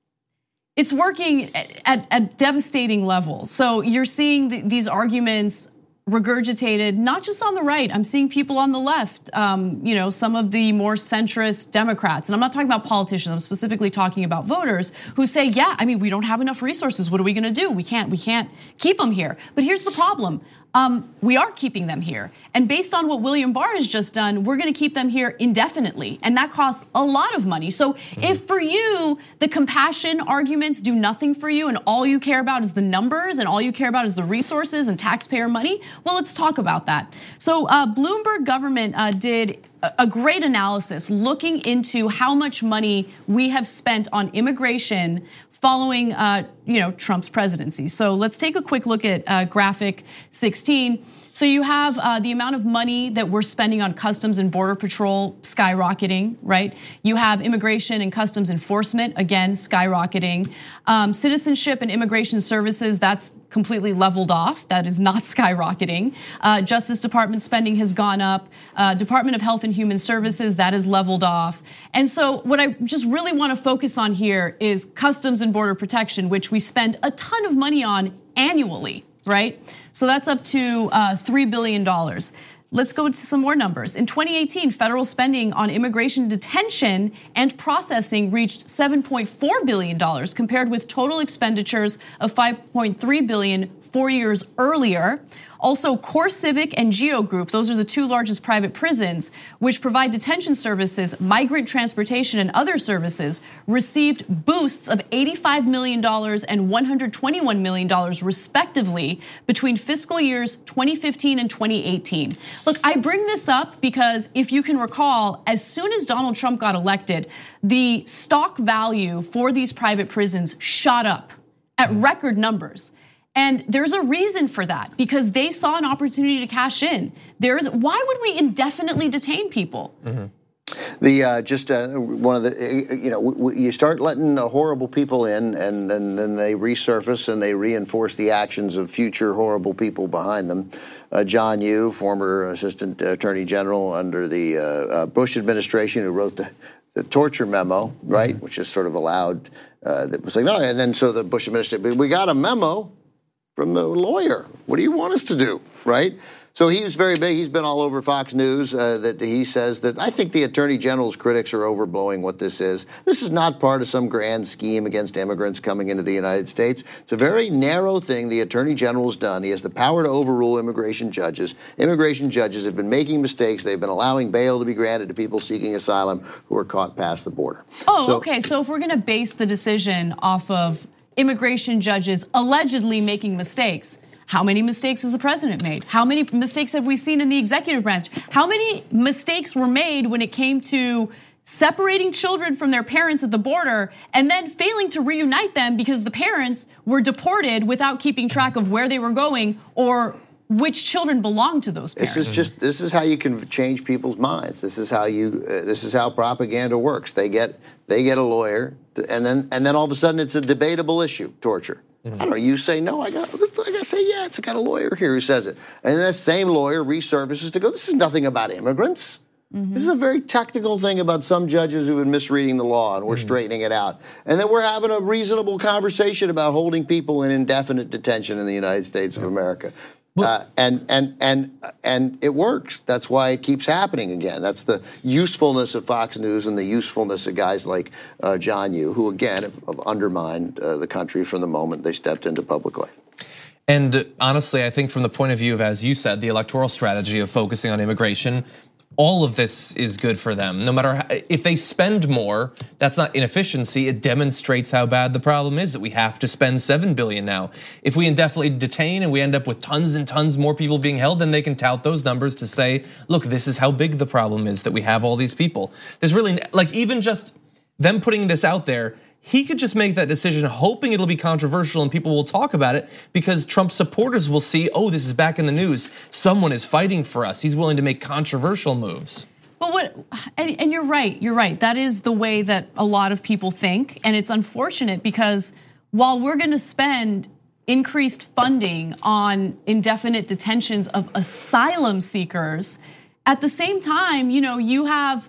It's working at, at devastating levels. So you're seeing the, these arguments regurgitated, not just on the right. I'm seeing people on the left, um, you know, some of the more centrist Democrats, and I'm not talking about politicians, I'm specifically talking about voters who say, yeah, I mean, we don't have enough resources. What are we gonna do? We can't, we can't keep them here. But here's the problem. Um, we are keeping them here. And based on what William Barr has just done, we're gonna keep them here indefinitely. And that costs a lot of money. So mm-hmm. if for you, the compassion arguments do nothing for you and all you care about is the numbers and all you care about is the resources and taxpayer money, well, let's talk about that. So uh, Bloomberg government uh, did a great analysis looking into how much money we have spent on immigration following uh, you know, Trump's presidency. So let's take a quick look at uh, graphic sixteen. So you have uh, the amount of money that we're spending on Customs and Border Patrol skyrocketing, right? You have immigration and customs enforcement, again, skyrocketing. Um, citizenship and immigration services, that's completely leveled off. That is not skyrocketing. Uh, Justice Department spending has gone up. Uh, Department of Health and Human Services, that is leveled off. And so what I just really want to focus on here is Customs and Border Protection, which we spend a ton of money on annually, right? So that's up to uh, three billion dollars. Let's go to some more numbers. In twenty eighteen, federal spending on immigration detention and processing reached seven point four billion dollars compared with total expenditures of five point three billion dollars four years earlier. Also, CoreCivic and Geo Group, those are the two largest private prisons, which provide detention services, migrant transportation, and other services, received boosts of eighty-five million dollars and one hundred twenty-one million dollars respectively between fiscal years twenty fifteen and twenty eighteen. Look, I bring this up because if you can recall, as soon as Donald Trump got elected, the stock value for these private prisons shot up at record numbers. And there's a reason for that, because they saw an opportunity to cash in. There is, why would we indefinitely detain people? Mm-hmm. The uh, just uh, one of the you know w- w- you start letting uh, horrible people in, and then then they resurface and they reinforce the actions of future horrible people behind them. Uh, John Yoo, former Assistant Attorney General under the uh, uh, Bush administration, who wrote the, the torture memo, right, mm-hmm. which is sort of allowed. Uh, that was like no, and then so the Bush administration, we got a memo from the lawyer. What do you want us to do, right? So he was very big. He's been all over Fox News uh, that he says that I think the Attorney General's critics are overblowing what this is. This is not part of some grand scheme against immigrants coming into the United States. It's a very narrow thing the Attorney General's done. He has the power to overrule immigration judges. Immigration judges have been making mistakes. They've been allowing bail to be granted to people seeking asylum who are caught past the border. Oh, so, okay. So if we're going to base the decision off of immigration judges allegedly making mistakes, how many mistakes has the president made? How many mistakes have we seen in the executive branch? How many mistakes were made when it came to separating children from their parents at the border and then failing to reunite them because the parents were deported without keeping track of where they were going or which children belong to those parents? This is just this is how you can change people's minds. This is how you uh, this is how propaganda works. They get they get a lawyer, to, and then and then all of a sudden it's a debatable issue, torture. Mm-hmm. I don't know. You say no. I got. I got to say yeah. It's got a lawyer here who says it, and that same lawyer resurfaces to go. This is nothing about immigrants. Mm-hmm. This is a very technical thing about some judges who've been misreading the law, and we're mm-hmm. straightening it out. And then we're having a reasonable conversation about holding people in indefinite detention in the United States of America. Uh, and and and and it works. That's why it keeps happening again. That's the usefulness of Fox News and the usefulness of guys like uh, John Yoo, who again have, have undermined uh, the country from the moment they stepped into public life. And honestly, I think from the point of view of, as you said, the electoral strategy of focusing on immigration, all of this is good for them. No matter how, if they spend more, that's not inefficiency. It demonstrates how bad the problem is that we have to spend seven billion dollars now. If we indefinitely detain and we end up with tons and tons more people being held, then they can tout those numbers to say, look, this is how big the problem is that we have all these people. There's really, like even just them putting this out there, he could just make that decision hoping it'll be controversial and people will talk about it because Trump supporters will see, oh, this is back in the news. Someone is fighting for us. He's willing to make controversial moves. Well, what, and, and you're right, you're right. That is the way that a lot of people think. And it's unfortunate because while we're gonna spend increased funding on indefinite detentions of asylum seekers, at the same time, you know, you have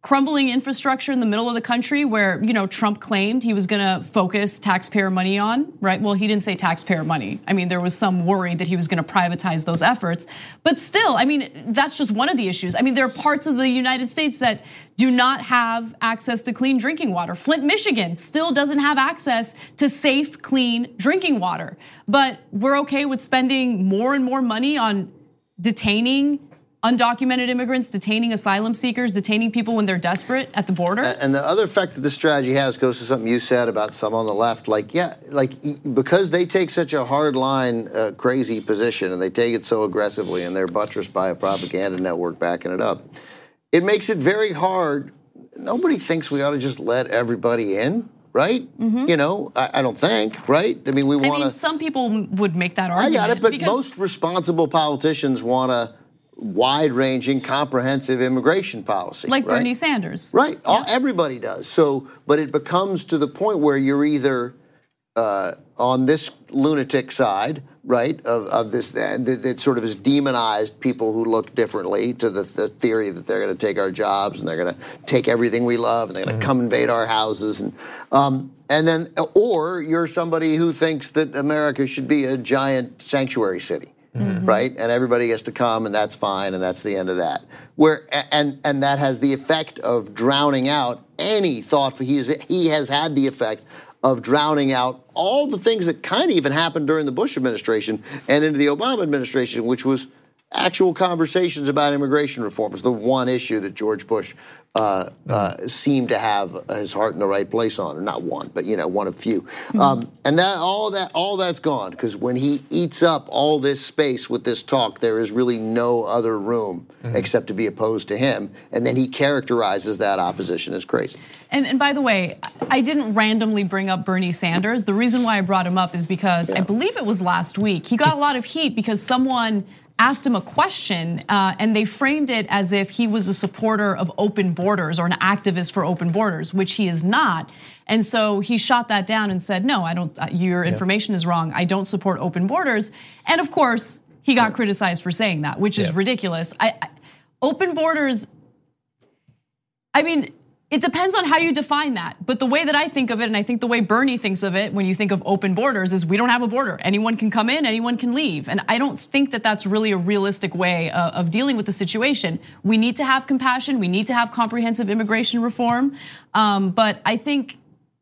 crumbling infrastructure in the middle of the country where, you know, Trump claimed he was gonna focus taxpayer money on, right? Well, he didn't say taxpayer money. I mean, there was some worry that he was gonna privatize those efforts. But still, I mean, that's just one of the issues. I mean, there are parts of the United States that do not have access to clean drinking water. Flint, Michigan still doesn't have access to safe, clean drinking water. But we're okay with spending more and more money on detaining undocumented immigrants, detaining asylum seekers, detaining people when they're desperate at the border. And the other effect that this strategy has goes to something you said about some on the left. Like, yeah, like because they take such a hard line, uh, crazy position, and they take it so aggressively, and they're buttressed by a propaganda network backing it up, it makes it very hard. Nobody thinks we ought to just let everybody in. Right? Mm-hmm. You know, I, I don't think, right? I mean, we want to. I mean, some people would make that argument. I got it, but most responsible politicians want a wide-ranging, comprehensive immigration policy. Like right? Bernie Sanders. Right, yeah. All, everybody does. So, but it becomes to the point where you're either uh, on this lunatic side, right, of, of this, that, that sort of has demonized people who look differently to the, the theory that they're going to take our jobs and they're going to take everything we love and they're going to mm-hmm. come invade our houses. And, um, and then, or you're somebody who thinks that America should be a giant sanctuary city. Mm-hmm. Right, and everybody gets to come, and that's fine, and that's the end of that. Where and and that has the effect of drowning out any thought for he is he has had the effect of drowning out all the things that kind of even happened during the Bush administration and into the Obama administration, which was actual conversations about immigration reform. Is the one issue that George Bush uh, uh, seemed to have his heart in the right place on, or not one, but you know, one of few. Mm-hmm. Um, and that all that all that's gone because when he eats up all this space with this talk, there is really no other room mm-hmm. except to be opposed to him. And then he characterizes that opposition as crazy. And, and by the way, I didn't randomly bring up Bernie Sanders. The reason why I brought him up is because yeah. I believe it was last week. He got a lot of heat because someone asked him a question uh, and they framed it as if he was a supporter of open borders or an activist for open borders, which he is not. And so he shot that down and said, no, I don't, your information yeah. is wrong. I don't support open borders. And of course, he got yeah. criticized for saying that, which is yeah. ridiculous. I, I, open borders, I mean, it depends on how you define that. But the way that I think of it, and I think the way Bernie thinks of it when you think of open borders, is we don't have a border. Anyone can come in, anyone can leave. And I don't think that that's really a realistic way of dealing with the situation. We need to have compassion. We need to have comprehensive immigration reform. Um, but I think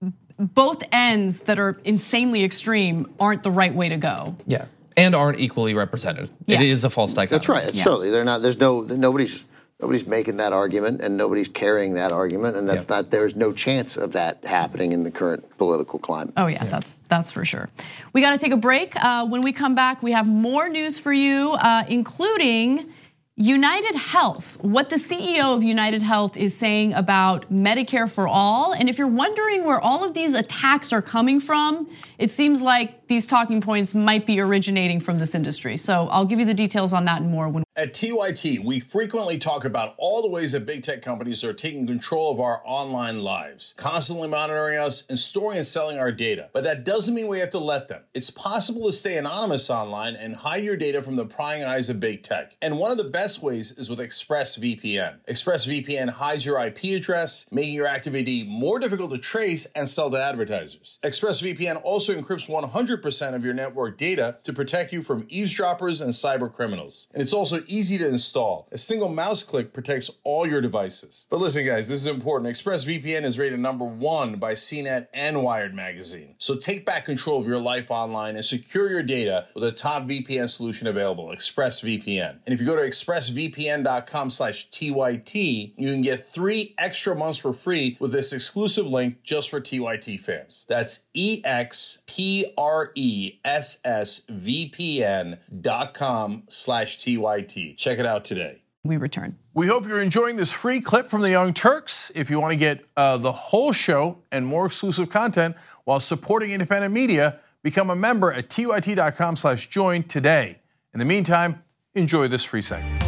both ends that are insanely extreme aren't the right way to go. Yeah, and aren't equally represented. Yeah. It is a false dichotomy. That's right. It's yeah. Certainly, they're not. There's no. Nobody's. Nobody's making that argument, and nobody's carrying that argument, and that's yep. not. There's no chance of that happening in the current political climate. Oh yeah, yeah. that's that's for sure. We got to take a break. Uh, when we come back, we have more news for you, uh, including United Health. What the C E O of United Health is saying about Medicare for all, and if you're wondering where all of these attacks are coming from, it seems like these talking points might be originating from this industry. So I'll give you the details on that and more when. At T Y T, we frequently talk about all the ways that big tech companies are taking control of our online lives, constantly monitoring us and storing and selling our data. But that doesn't mean we have to let them. It's possible to stay anonymous online and hide your data from the prying eyes of big tech. And one of the best ways is with ExpressVPN. ExpressVPN hides your I P address, making your activity more difficult to trace and sell to advertisers. ExpressVPN also encrypts one hundred percent of your network data to protect you from eavesdroppers and cyber criminals. And it's also easy to install. A single mouse click protects all your devices. But listen, guys, this is important. ExpressVPN is rated number one by C net and Wired magazine. So take back control of your life online and secure your data with a top V P N solution available, ExpressVPN. And if you go to expressvpn.com slash TYT, you can get three extra months for free with this exclusive link just for T Y T fans. That's E X P R E S S V P N dot com slash T Y T. Check it out today. We return. We hope you're enjoying this free clip from the Young Turks. If you want to get uh, the whole show and more exclusive content while supporting independent media, become a member at T Y T dot com slash join today. In the meantime, enjoy this free segment.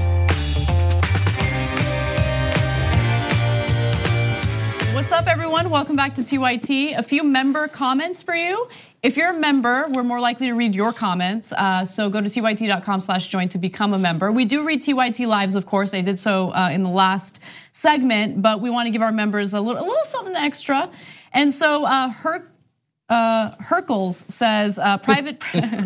What's up, everyone? Welcome back to T Y T. A few member comments for you. if you're a member, we're more likely to read your comments. Uh, so go to T Y T dot com slash join to become a member. We do read T Y T Lives, of course. I did so uh, in the last segment, but we want to give our members a little, a little something extra. And so uh, Her, uh, Hercules says, uh, private,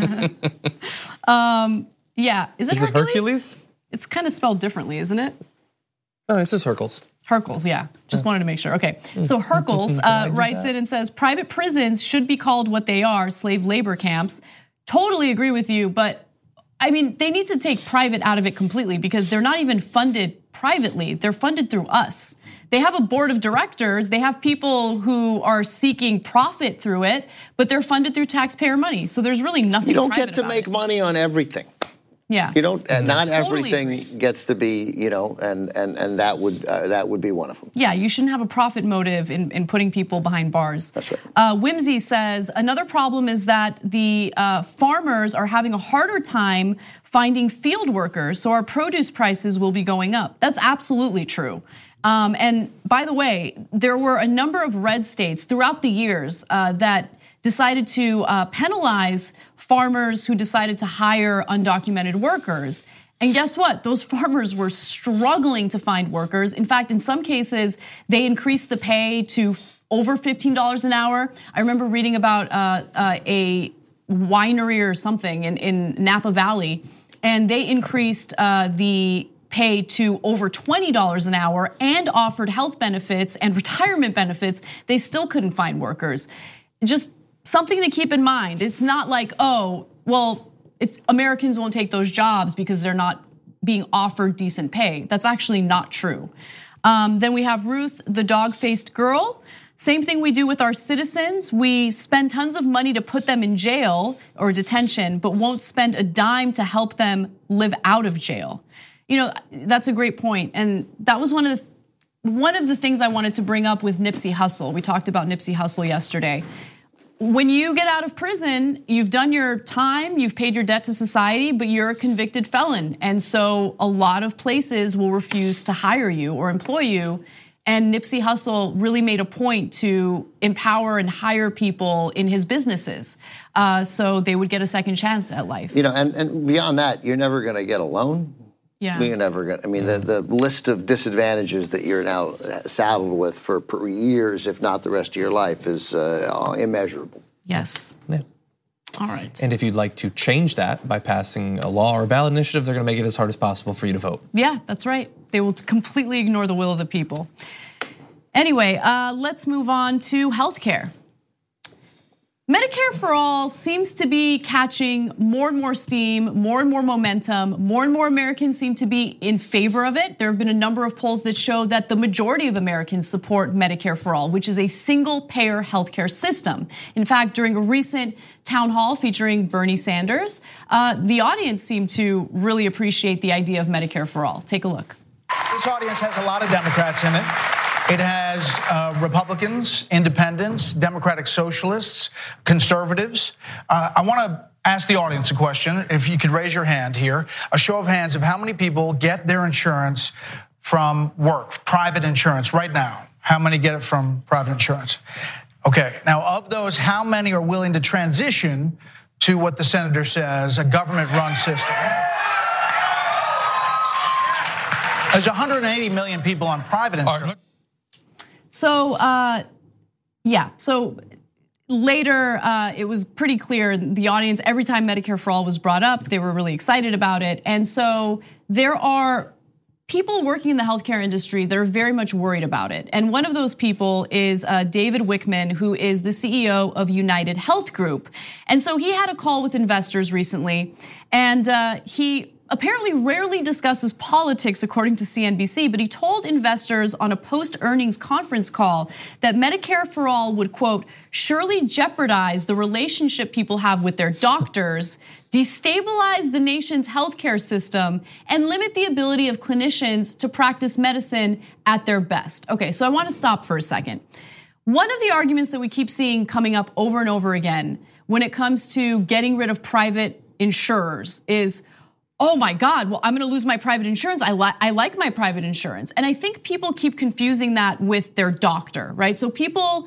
um, yeah, is it is Hercules? It Hercules? It's kind of spelled differently, isn't it? Oh, it's just Hercules. Hercules, yeah. Just wanted to make sure. Okay, so Hercules uh, writes in and says, private prisons should be called what they are, slave labor camps. Totally agree with you, but I mean, they need to take private out of it completely because they're not even funded privately. They're funded through us. They have a board of directors. They have people who are seeking profit through it, but they're funded through taxpayer money. So there's really nothing. You don't private get to about make it. money on everything. Yeah. You don't, and not Totally everything agree. gets to be, you know, and and and that would uh, that would be one of them. Yeah, you shouldn't have a profit motive in, in putting people behind bars. That's right. Uh, Whimsy says, another problem is that the uh, farmers are having a harder time finding field workers, so our produce prices will be going up. That's absolutely true. Um, and by the way, there were a number of red states throughout the years uh, that decided to uh, penalize farmers who decided to hire undocumented workers. And guess what? Those farmers were struggling to find workers. In fact, in some cases, they increased the pay to over fifteen dollars an hour. I remember reading about uh, uh, a winery or something in, in Napa Valley, and they increased uh, the pay to over twenty dollars an hour and offered health benefits and retirement benefits. They still couldn't find workers. Just something to keep in mind. It's not like, oh, well, it's, Americans won't take those jobs because they're not being offered decent pay. That's actually not true. Um, then we have Ruth, the dog-faced girl. Same thing we do with our citizens. We spend tons of money to put them in jail or detention, but won't spend a dime to help them live out of jail. You know, that's a great point. And that was one of the one of the things I wanted to bring up with Nipsey Hussle. We talked about Nipsey Hussle yesterday. When you get out of prison, you've done your time, you've paid your debt to society, but you're a convicted felon. And so a lot of places will refuse to hire you or employ you. And Nipsey Hussle really made a point to empower and hire people in his businesses uh, so they would get a second chance at life. You know, and, and beyond that, you're never going to get a loan. Yeah. You're never going to, I mean, the, the list of disadvantages that you're now saddled with for years, if not the rest of your life, is uh, immeasurable. Yes. Yeah. All right. And if you'd like to change that by passing a law or a ballot initiative, they're going to make it as hard as possible for you to vote. Yeah, that's right. They will completely ignore the will of the people. Anyway, uh, let's move on to healthcare. Medicare for All seems to be catching more and more steam, more and more momentum. More and more Americans seem to be in favor of it. There have been a number of polls that show that the majority of Americans support Medicare for All, which is a single-payer healthcare system. In fact, during a recent town hall featuring Bernie Sanders, uh, the audience seemed to really appreciate the idea of Medicare for All. Take a look. This audience has a lot of Democrats in it. It has uh, Republicans, independents, Democratic socialists, conservatives. Uh, I want to ask the audience a question. If you could raise your hand here, a show of hands of how many people get their insurance from work, private insurance right now. How many get it from private insurance? Okay, now of those, how many are willing to transition to what the senator says, a government-run system? There's one hundred eighty million people on private insurance. So, uh, yeah, so later uh, it was pretty clear the audience, every time Medicare for All was brought up, they were really excited about it. And so there are people working in the healthcare industry that are very much worried about it. And one of those people is uh, David Wickman, who is the C E O of United Health Group. And so he had a call with investors recently, and uh, he apparently rarely discusses politics, according to C N B C, but he told investors on a post-earnings conference call that Medicare for All would, quote, surely jeopardize the relationship people have with their doctors, destabilize the nation's healthcare system, and limit the ability of clinicians to practice medicine at their best. Okay, so I want to stop for a second. One of the arguments that we keep seeing coming up over and over again when it comes to getting rid of private insurers is, oh my God, well, I'm gonna lose my private insurance. I, li- I like my private insurance. And I think people keep confusing that with their doctor, right? So people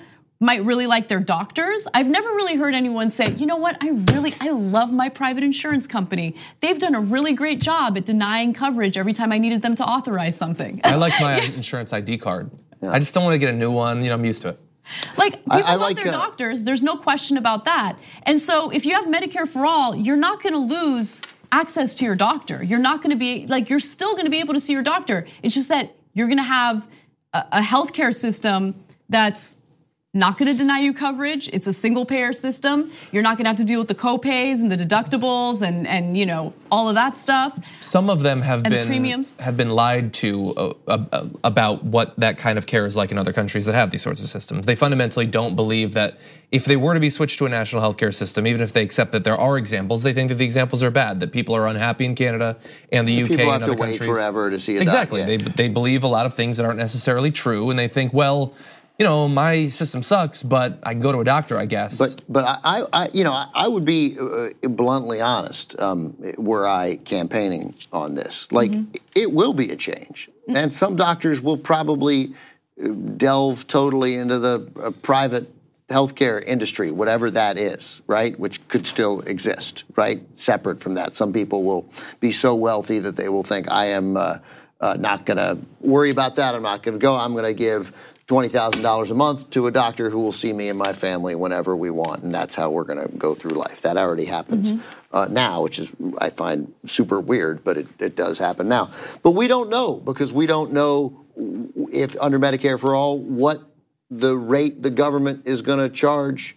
might really like their doctors. I've never really heard anyone say, you know what, I really, I love my private insurance company. They've done a really great job at denying coverage every time I needed them to authorize something. I like my yeah. insurance I D card. Yeah. I just don't want to get a new one, you know, I'm used to it. Like, people I, I love like, their uh, doctors, there's no question about that. And so if you have Medicare for all, you're not gonna lose access to your doctor. You're not gonna be, like, you're still gonna be able to see your doctor. It's just that you're gonna have a, a healthcare system that's not gonna deny you coverage. It's a single payer system. You're not gonna have to deal with the co-pays and the deductibles and, and you know, all of that stuff. Some of them have and been the premiums. have been lied to uh, uh, about what that kind of care is like in other countries that have these sorts of systems. They fundamentally don't believe that if they were to be switched to a national healthcare system, even if they accept that there are examples, they think that the examples are bad, that people are unhappy in Canada and the U K people and have other to wait countries. forever to see a exactly. doc, yeah. They they believe a lot of things that aren't necessarily true, and they think, well, you know, my system sucks, but I can go to a doctor, I guess. But but I, I you know I would be uh, bluntly honest, um, were I campaigning on this. Like mm-hmm. it will be a change, mm-hmm. and some doctors will probably delve totally into the uh, private healthcare industry, whatever that is, right? Which could still exist, right? Separate from that, some people will be so wealthy that they will think, I am uh, uh, not going to worry about that. I'm not going to go. I'm going to give twenty thousand dollars a month to a doctor who will see me and my family whenever we want, and that's how we're going to go through life. That already happens mm-hmm. uh, now, which is, I find, super weird, but it, it does happen now. But we don't know, because we don't know if under Medicare for All, what the rate the government is going to charge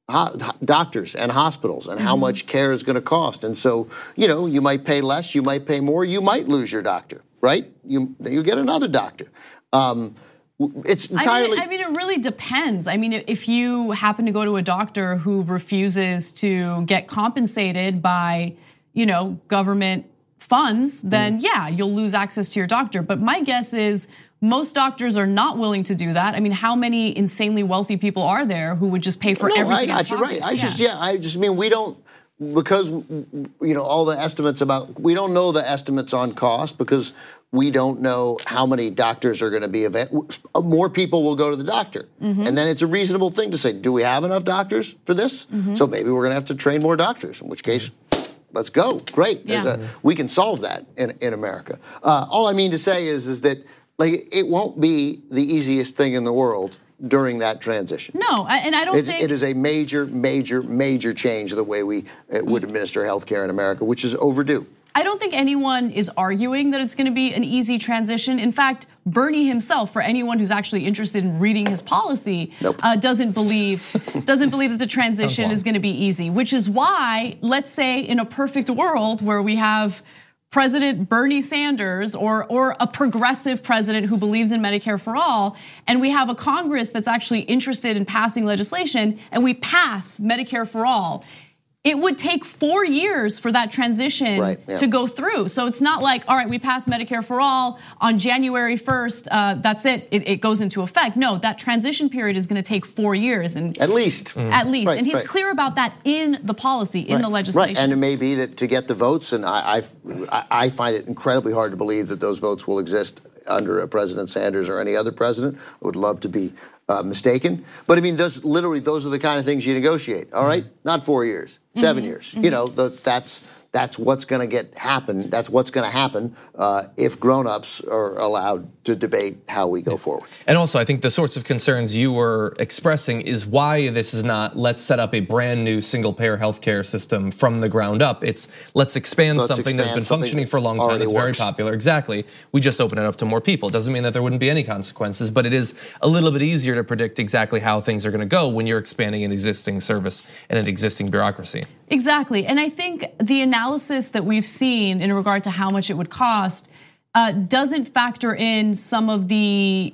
doctors and hospitals, and mm-hmm. how much care is going to cost. And so, you know, you might pay less, you might pay more, you might lose your doctor, right? You you get another doctor. Um, It's entirely. I mean, I mean, it really depends. I mean, if you happen to go to a doctor who refuses to get compensated by, you know, government funds, then mm. yeah, you'll lose access to your doctor. But my guess is most doctors are not willing to do that. I mean, how many insanely wealthy people are there who would just pay for no, everything? I got you right. I yeah. just yeah, I just mean we don't. Because, you know, all the estimates about, we don't know the estimates on cost, because we don't know how many doctors are going to be available. More people will go to the doctor. Mm-hmm. And then it's a reasonable thing to say, do we have enough doctors for this? Mm-hmm. So maybe we're going to have to train more doctors, in which case, let's go. Great. Yeah. A, we can solve that in, in America. Uh, all I mean to say is, is that like it won't be the easiest thing in the world during that transition. No, and I don't it, think... It is a major, major, major change of the way we would administer healthcare in America, which is overdue. I don't think anyone is arguing that it's going to be an easy transition. In fact, Bernie himself, for anyone who's actually interested in reading his policy, nope. uh, doesn't believe doesn't believe that the transition is going to be easy, which is why, let's say in a perfect world where we have President Bernie Sanders or, or a progressive president who believes in Medicare for all, and we have a Congress that's actually interested in passing legislation, and we pass Medicare for all, it would take four years for that transition right, yeah. to go through. So it's not like, all right, we passed Medicare for all on January first, uh, that's it, it, it goes into effect. No, that transition period is gonna take four years. and At least. Mm. At least, right, and he's right. clear about that in the policy, in right. the legislation. Right, and it may be that to get the votes, and I, I, I find it incredibly hard to believe that those votes will exist under a President Sanders or any other president. I would love to be Uh, mistaken, but I mean, those literally those are the kind of things you negotiate. All right, mm-hmm. not four years, seven mm-hmm. years. Mm-hmm. You know, the, that's that's what's going to get happen. That's what's going to happen uh, if grown-ups are allowed to debate how we go forward. And also, I think the sorts of concerns you were expressing is why this is not let's set up a brand new single-payer healthcare system from the ground up. It's let's expand let's something expand that's been something functioning for a long time. That's very works. popular. Exactly. We just open it up to more people. It doesn't mean that there wouldn't be any consequences, but it is a little bit easier to predict exactly how things are going to go when you're expanding an existing service and an existing bureaucracy. Exactly, and I think the analysis that we've seen in regard to how much it would cost uh, doesn't factor in some of the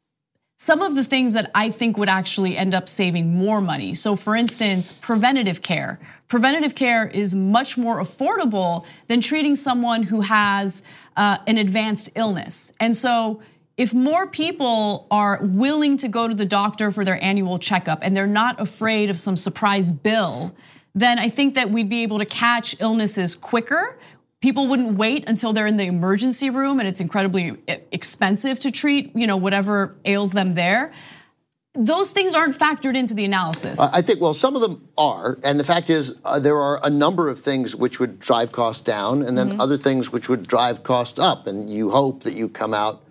some of the things that I think would actually end up saving more money. So for instance, preventative care. Preventative care is much more affordable than treating someone who has uh, an advanced illness. And so if more people are willing to go to the doctor for their annual checkup and they're not afraid of some surprise bill, then I think that we'd be able to catch illnesses quicker. People wouldn't wait until they're in the emergency room and it's incredibly expensive to treat, you know, whatever ails them there. those things aren't factored into the analysis. I think, well, some of them are. And the fact is, uh, there are a number of things which would drive costs down and then mm-hmm. other things which would drive costs up. And you hope that you come out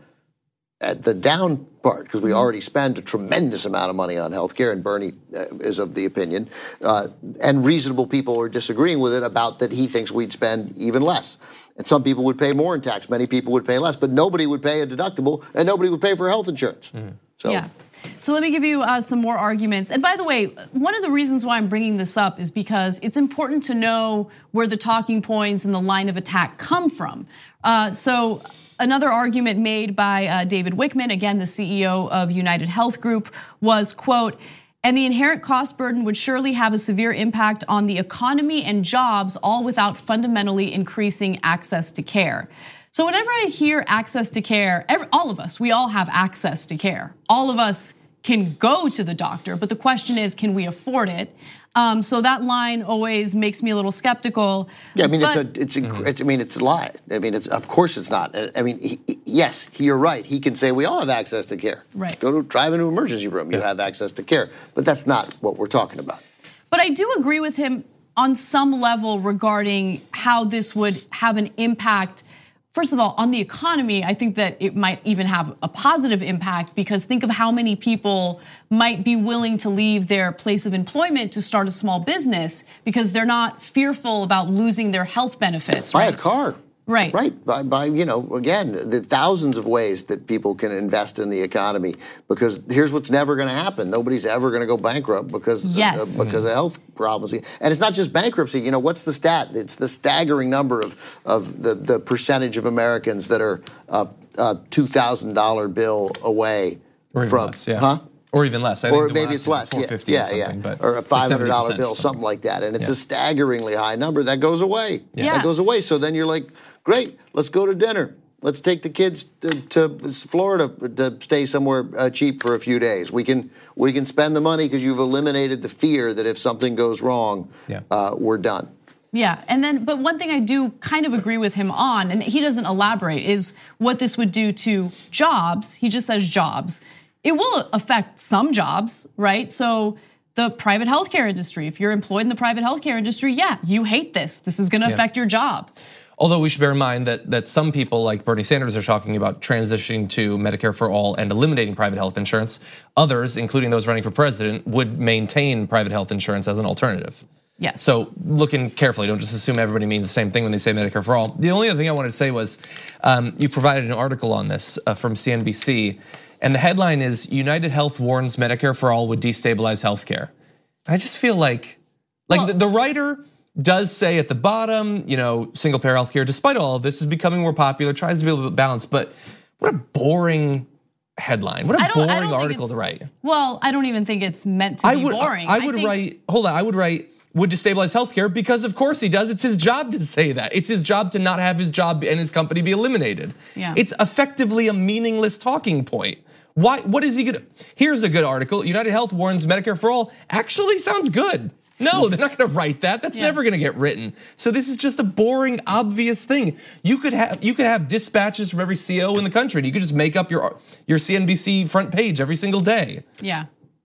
at the down part, because we mm-hmm. already spend a tremendous amount of money on healthcare, and Bernie uh, is of the opinion, uh, and reasonable people are disagreeing with it about that he thinks we'd spend even less. And some people would pay more in tax, many people would pay less, but nobody would pay a deductible and nobody would pay for health insurance. Mm-hmm. So. Yeah. So let me give you uh, some more arguments. And by the way, one of the reasons why I'm bringing this up is because it's important to know where the talking points and the line of attack come from. Uh, so another argument made by uh, David Wickman, again, the C E O of United Health Group, was, quote, and the inherent cost burden would surely have a severe impact on the economy and jobs, all without fundamentally increasing access to care. So whenever I hear access to care, every, all of us, we all have access to care. All of us can go to the doctor, but the question is, can we afford it? Um, so that line always makes me a little skeptical. Yeah, I mean, but, it's a, it's, a, mm-hmm. it's, I mean, it's a lie. I mean, it's of course it's not. I mean, he, yes, you're right. He can say we all have access to care. Right. Go to drive into an emergency room, you yeah. have access to care. But that's not what we're talking about. But I do agree with him on some level regarding how this would have an impact. First of all, on the economy, I think that it might even have a positive impact, because think of how many people might be willing to leave their place of employment to start a small business because they're not fearful about losing their health benefits. Buy right? a car. Right. Right. By, by, you know, again, the thousands of ways that people can invest in the economy, because here's what's never going to happen. Nobody's ever going to go bankrupt because, yes. of, because of health problems. And it's not just bankruptcy. You know, what's the stat? It's the staggering number of, of the, the percentage of Americans that are a, a two thousand dollar bill away or even from, less, yeah. huh? Or even less. I or think maybe it's less. Yeah, yeah, yeah. But or a five hundred dollar bill, something. something like that. And it's yeah. a staggeringly high number. That goes away. Yeah. That goes away. So then you're like, great, let's go to dinner. Let's take the kids to, to Florida to stay somewhere uh, cheap for a few days. We can we can spend the money because you've eliminated the fear that if something goes wrong, yeah. uh, we're done. Yeah, and then, but one thing I do kind of agree with him on, and he doesn't elaborate, is what this would do to jobs. He just says jobs. It will affect some jobs, right? So the private healthcare industry, if you're employed in the private healthcare industry, yeah, you hate this. This is gonna yeah. affect your job. Although we should bear in mind that that some people like Bernie Sanders are talking about transitioning to Medicare for all and eliminating private health insurance. Others, including those running for president, would maintain private health insurance as an alternative. Yes. So looking carefully, don't just assume everybody means the same thing when they say Medicare for all. The only other thing I wanted to say was um, you provided an article on this uh, from C N B C, and the headline is United Health warns Medicare for all would destabilize healthcare. I just feel like, like well, the, the writer does say at the bottom, you know, single payer healthcare, despite all of this, is becoming more popular, tries to be a little bit balanced, but what a boring headline. What a boring article to write. Well, I don't even think it's meant to I be would, boring. I, I would I think, write, hold on, I would write, would destabilize healthcare, because of course he does. It's his job to say that. It's his job to not have his job and his company be eliminated. Yeah. It's effectively a meaningless talking point. Why, what is he gonna, here's a good article. United Health warns Medicare for all actually sounds good. No, they're not gonna write that. That's yeah. never gonna get written. So this is just a boring, obvious thing. You could have you could have dispatches from every C E O in the country. You could just make up your your C N B C front page every single day. Yeah.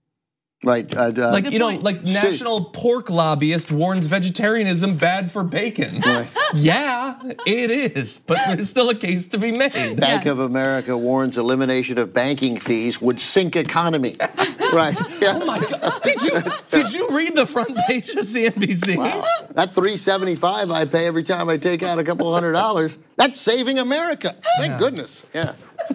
Right. Uh, uh, like, you know, like national pork lobbyist warns vegetarianism bad for bacon. Right. Yeah, it is, but there's still a case to be made. Bank yes. of America warns elimination of banking fees would sink economy. Right. Yeah. Oh my God. Did you did you read the front page of C N B C? Wow. That three seventy-five I pay every time I take out a couple hundred dollars, that's saving America. Thank yeah. goodness. Yeah.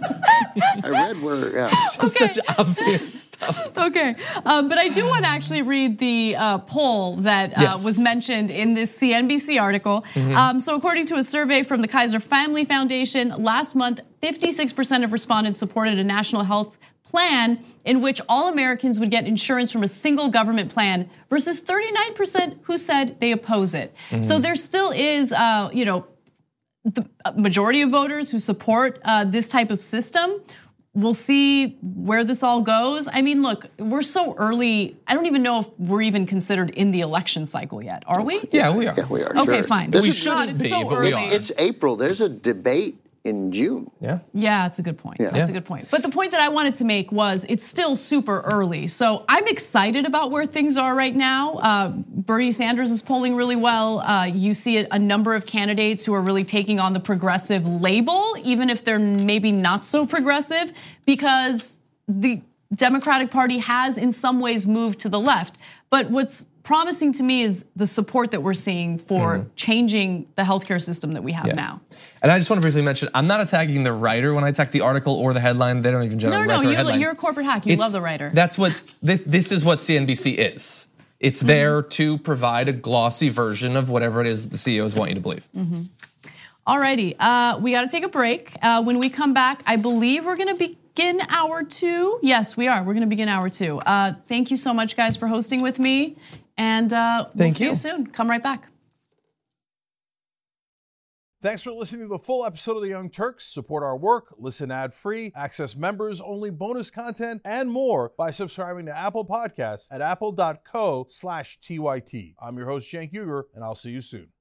I read where, yeah. Okay. Such obvious stuff. Okay, um, but I do want to actually read the uh, poll that uh, yes. was mentioned in this C N B C article. Mm-hmm. Um, so according to a survey from the Kaiser Family Foundation, last month, fifty-six percent of respondents supported a national health plan in which all Americans would get insurance from a single government plan versus thirty-nine percent who said they oppose it. Mm-hmm. So there still is, uh, you know, the majority of voters who support uh, this type of system. We'll see where this all goes. I mean, look, we're so early. I don't even know if we're even considered in the election cycle yet. Are we? Yeah, we are. Yeah, we are. Okay, sure. fine. This we is, shouldn't it's be, so but early. we are. It's April. There's a debate in June. Yeah. Yeah, that's a good point. Yeah. That's Yeah. a good point. But the point that I wanted to make was it's still super early. So I'm excited about where things are right now. Uh, Bernie Sanders is polling really well. Uh, you see a, a number of candidates who are really taking on the progressive label, even if they're maybe not so progressive, because the Democratic Party has in some ways moved to the left. But what's promising to me is the support that we're seeing for mm-hmm. changing the healthcare system that we have yeah. now. And I just want to briefly mention, I'm not attacking the writer when I attack the article or the headline. They don't even generally no, write no, their you, headlines. You're a corporate hack. You It's, love the writer. That's what, this, this is what C N B C is. It's mm-hmm. there to provide a glossy version of whatever it is the C E Os want you to believe. Mm-hmm. Alrighty, uh, we got to take a break. Uh, when we come back, I believe we're going to begin hour two. Yes, we are. We're going to begin hour two. Uh, thank you so much, guys, for hosting with me. And uh, we'll Thank see you. you soon. Come right back. Thanks for listening to the full episode of The Young Turks. Support our work, listen ad-free, access members-only bonus content, and more by subscribing to Apple Podcasts at apple dot co slash T Y T. I'm your host, Cenk Uygur, and I'll see you soon.